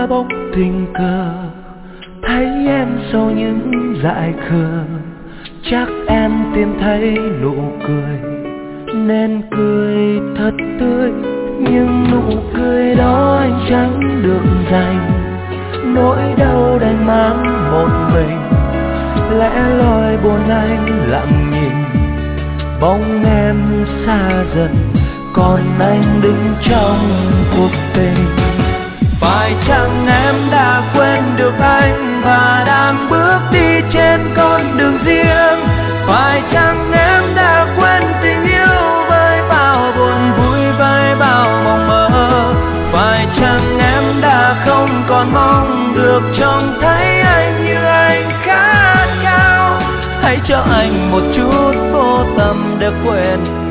bóng tình cờ thấy em sau những dại khờ, chắc em tìm thấy nụ cười nên cười thật tươi. Nhưng nụ cười đó anh chẳng được dành, nỗi đau đành mang một mình. Lẽ loi buồn anh lặng nhìn bóng em xa dần, còn anh đứng trong cuộc tình. Phải chăng em đã quên được anh và đang bước đi trên con đường riêng? Phải chăng em đã quên tình yêu với bao buồn vui, với bao mộng mơ? Phải chăng em đã không còn mong được trông thấy anh như anh khát khao? Hãy cho anh một chút vô tâm để quên